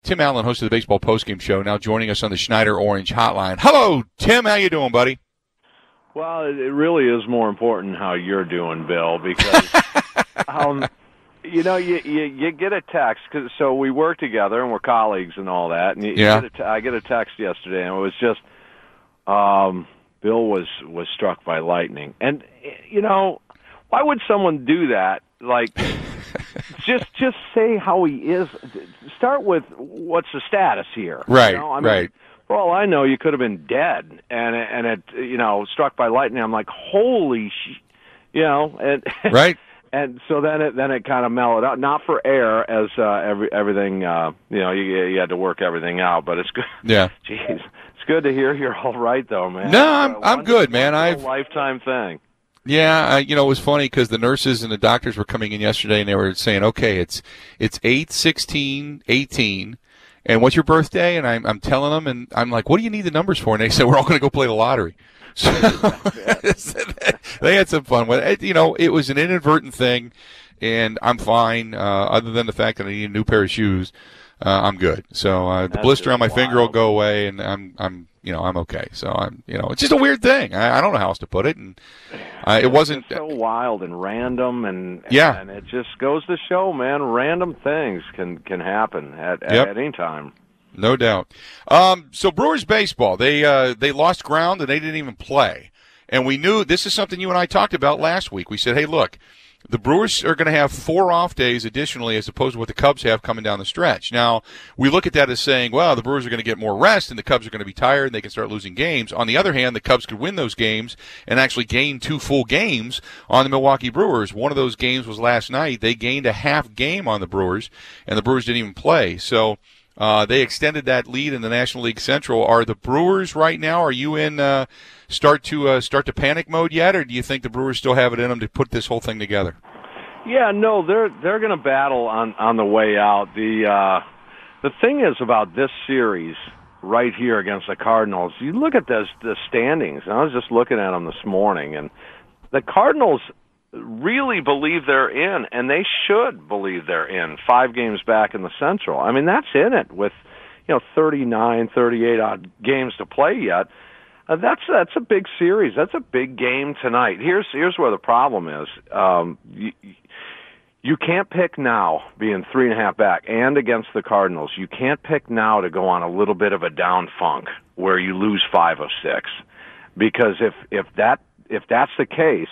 Tim Allen, host of the Baseball Postgame Show, now joining us on the Schneider Orange Hotline. Hello, Tim. How you doing, buddy? Well, it really is more important how you're doing, Bill, because you get a text. So we work together and we're colleagues and all that. And I get a text yesterday, and it was just Bill was struck by lightning. And why would someone do that? Like, just say how he is. Start with what's the status here. Right. Right. For all I know, you could have been dead, and it struck by lightning. I'm like, holy and right. And so then it kind of mellowed out. Not for air, as everything you had to work everything out, but it's good. Yeah. Jeez, it's good to hear you're all right though, man. No, I'm good, man. It's a lifetime thing. Yeah, it was funny because the nurses and the doctors were coming in yesterday, and they were saying, okay, it's 8/16/18. And what's your birthday? And I'm telling them, and I'm like, what do you need the numbers for? And they said, we're all going to go play the lottery. So they had some fun with it. It was an inadvertent thing, and I'm fine. Other than the fact that I need a new pair of shoes, I'm good. So the blister on my finger will go away, and I'm okay. So it's just a weird thing. I don't know how else to put it, and it wasn't so wild and random, and it just goes to show, man, random things can happen at any time. No doubt. So Brewers baseball, they lost ground and they didn't even play, and we knew this is something you and I talked about last week. We said, hey, look. The Brewers are going to have 4 off days additionally as opposed to what the Cubs have coming down the stretch. Now, we look at that as saying, well, the Brewers are going to get more rest and the Cubs are going to be tired and they can start losing games. On the other hand, the Cubs could win those games and actually gain 2 full games on the Milwaukee Brewers. One of those games was last night. They gained a half game on the Brewers, and the Brewers didn't even play. So they extended that lead in the National League Central. Are the Brewers right now, are you in start to panic mode yet, or do you think the Brewers still have it in them to put this whole thing together? Yeah, no, they're going to battle on the way out. The thing is about this series right here against the Cardinals, you look at the standings, and I was just looking at them this morning, and the Cardinals really believe they're in, and they should believe they're in 5 games back in the Central. I mean, that's in it with 39, 38 odd games to play yet. That's a big series. That's a big game tonight. Here's where the problem is. You can't pick now, being 3.5 back, and against the Cardinals. You can't pick now to go on a little bit of a down funk where you lose 5 of 6, because if that's the case,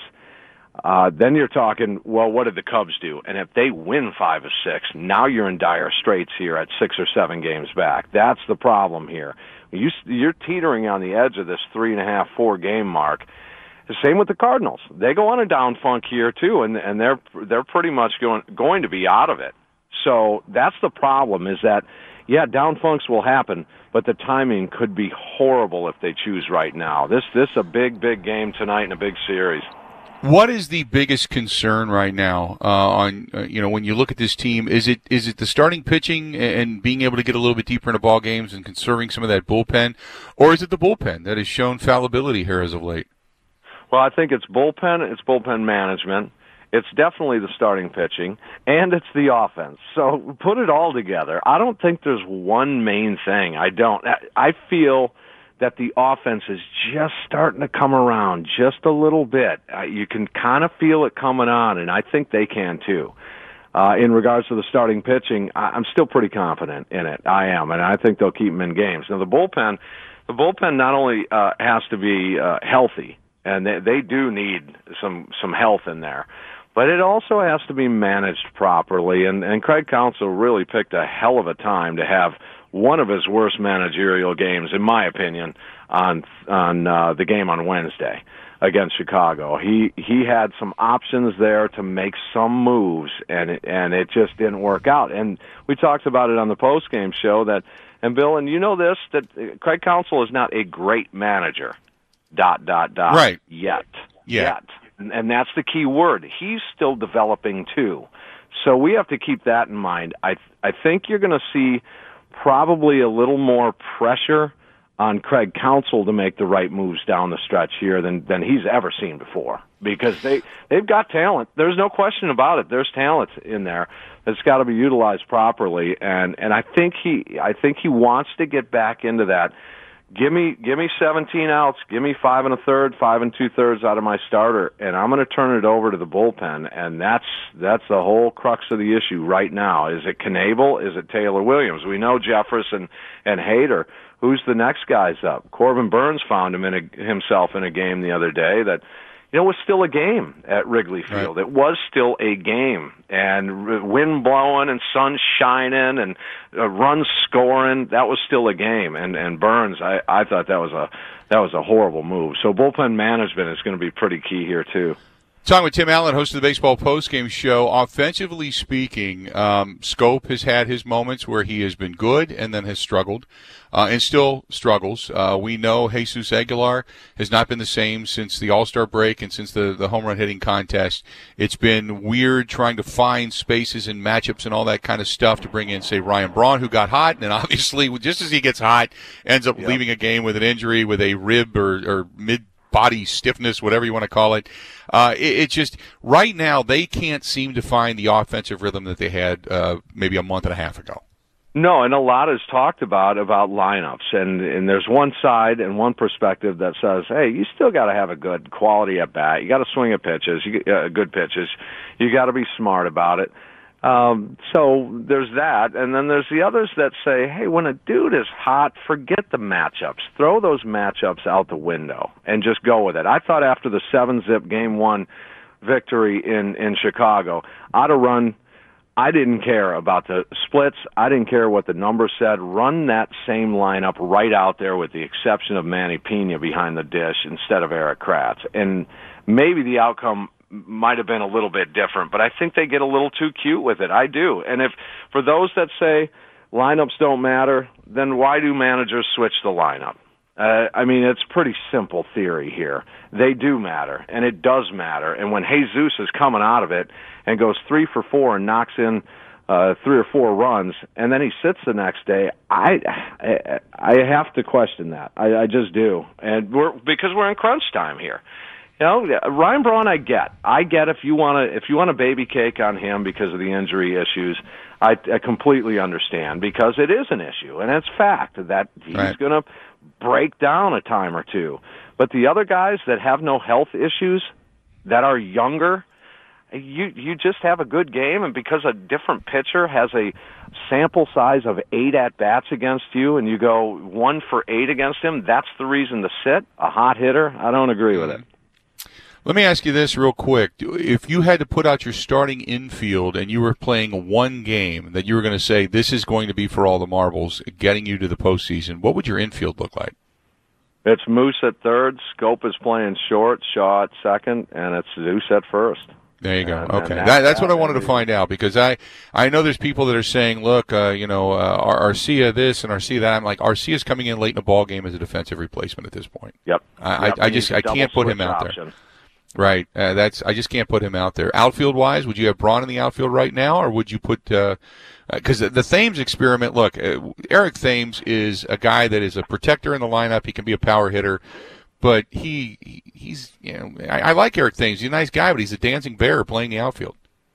then you're talking, well, what did the Cubs do? And if they win 5 of 6, now you're in dire straits here at 6 or 7 games back. That's the problem here. You're teetering on the edge of this 3.5, 4 game mark. The same with the Cardinals. They go on a down funk here too, and they're pretty much going to be out of it. So that's the problem. Is that down funks will happen, but the timing could be horrible if they choose right now. This is a big game tonight in a big series. What is the biggest concern right now when you look at this team? Is it the starting pitching and being able to get a little bit deeper into ball games and conserving some of that bullpen, or is it the bullpen that has shown fallibility here as of late? Well, I think it's bullpen management. It's definitely the starting pitching, and it's the offense. So put it all together. I don't think there's one main thing. I feel that the offense is just starting to come around just a little bit. You can kind of feel it coming on, and I think they can too. In regards to the starting pitching, I'm still pretty confident in it. I am, and I think they'll keep them in games. Now, the bullpen not only has to be healthy, and they do need some health in there, but it also has to be managed properly. And Craig Counsell really picked a hell of a time to have one of his worst managerial games, in my opinion, on the game on Wednesday against Chicago. He had some options there to make some moves, and it just didn't work out. And we talked about it on the postgame show and Bill, and you know this, that Craig Counsell is not a great manager. ... Right. Yet. And that's the key word. He's still developing too. So we have to keep that in mind. I think you're going to see probably a little more pressure on Craig Counsell to make the right moves down the stretch here than he's ever seen before. because they've got talent. There's no question about it. There's talent in there that's got to be utilized properly, and I think he wants to get back into that. Give me 17 outs. Give me 5 1/3, 5 2/3 out of my starter, and I'm going to turn it over to the bullpen. And that's the whole crux of the issue right now. Is it Knebel? Is it Taylor Williams? We know Jefferson and Hader. Who's the next guys up? Corbin Burns found himself in a game the other day that, it was still a game at Wrigley Field. Right. It was still a game, and wind blowing and sun shining and runs scoring. That was still a game. And Burns, I thought that was a horrible move. So bullpen management is going to be pretty key here too. Talking with Tim Allen, host of the Baseball Postgame Show. Offensively speaking, Scope has had his moments where he has been good and then has struggled, and still struggles. We know Jesus Aguilar has not been the same since the All-Star break and since the home run hitting contest. It's been weird trying to find spaces and matchups and all that kind of stuff to bring in, say, Ryan Braun, who got hot, and then obviously, just as he gets hot, ends up leaving a game with an injury with a rib or mid-body stiffness, whatever you want to call it. It's just, right now, they can't seem to find the offensive rhythm that they had maybe a month and a half ago. No, and a lot is talked about lineups, and there's one side and one perspective that says, hey, you still got to have a good quality at bat. You got to swing at pitches, good pitches. You got to be smart about it. So there's that, and then there's the others that say, hey, when a dude is hot, forget the matchups. Throw those matchups out the window and just go with it. I thought after the 7-zip Game 1 victory in Chicago, I'd have run. I didn't care about the splits. I didn't care what the numbers said. Run that same lineup right out there with the exception of Manny Pena behind the dish instead of Eric Kratz. And maybe the outcome might have been a little bit different, but I think they get a little too cute with it. I do. And if for those that say lineups don't matter, then why do managers switch the lineup? I mean, it's pretty simple theory here. They do matter, and it does matter. And when Jesus is coming out of it and goes 3 for 4 and knocks in 3 or 4 runs, and then he sits the next day, I have to question that. I just do, and because we're in crunch time here. You know, Ryan Braun, I get if you want a baby cake on him because of the injury issues. I completely understand, because it is an issue, and it's fact that he's going to break down a time or two. But the other guys that have no health issues, that are younger, you just have a good game, and because a different pitcher has a sample size of 8 at-bats against you, and you go 1 for 8 against him, that's the reason to sit a hot hitter? I don't agree with it. Let me ask you this real quick. If you had to put out your starting infield and you were playing one game that you were going to say this is going to be for all the marbles, getting you to the postseason, what would your infield look like? It's Moose at third, Scope is playing short, Shaw at second, and it's Zeus at first. There you go. Okay, that's what I wanted to find out, because I know there's people that are saying, look, Arcia this and Arcia that. I'm like, Arcia's coming in late in the ball game as a defensive replacement at this point. Yep. I can't put him out there. Right. I just can't put him out there. Outfield wise, would you have Braun in the outfield right now, or would you put? Because the Thames experiment. Look, Eric Thames is a guy that is a protector in the lineup. He can be a power hitter. But he's I like Eric Thames. He's a nice guy, but he's a dancing bear playing the outfield.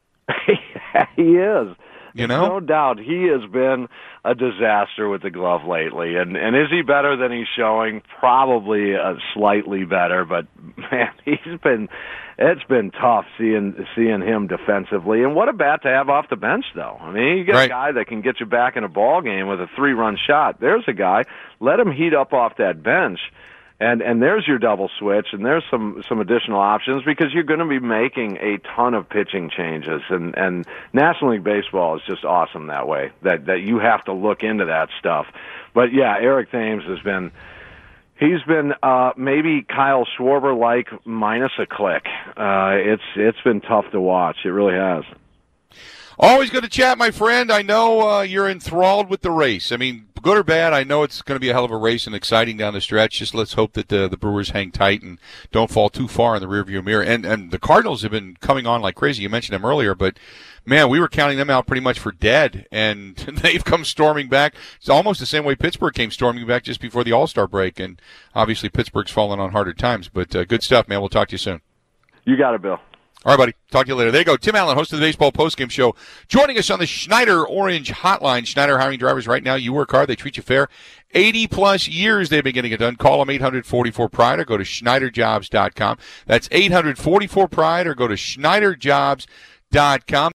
He is. You know? No doubt. He has been a disaster with the glove lately. And is he better than he's showing? Probably slightly better, but man, it's been tough seeing him defensively. And what a bat to have off the bench, though. I mean, you get a guy that can get you back in a ball game with a 3-run shot. There's a guy. Let him heat up off that bench. And there's your double switch, and there's some additional options, because you're going to be making a ton of pitching changes. And National League Baseball is just awesome that way, that you have to look into that stuff. But, yeah, Eric Thames he's been maybe Kyle Schwarber-like minus a click. It's been tough to watch. It really has. Always good to chat, my friend. I know you're enthralled with the race. I mean, good or bad, I know it's going to be a hell of a race and exciting down the stretch. Just let's hope that the Brewers hang tight and don't fall too far in the rearview mirror. And the Cardinals have been coming on like crazy. You mentioned them earlier, but, man, we were counting them out pretty much for dead, and they've come storming back. It's almost the same way Pittsburgh came storming back just before the All-Star break, and obviously Pittsburgh's fallen on harder times. But good stuff, man. We'll talk to you soon. You got it, Bill. All right, buddy. Talk to you later. There you go. Tim Allen, host of the Baseball Postgame Show, joining us on the Schneider Orange Hotline. Schneider hiring drivers right now. You work hard. They treat you fair. 80-plus years they've been getting it done. Call them 844-PRIDE or go to SchneiderJobs.com. That's 844-PRIDE or go to SchneiderJobs.com.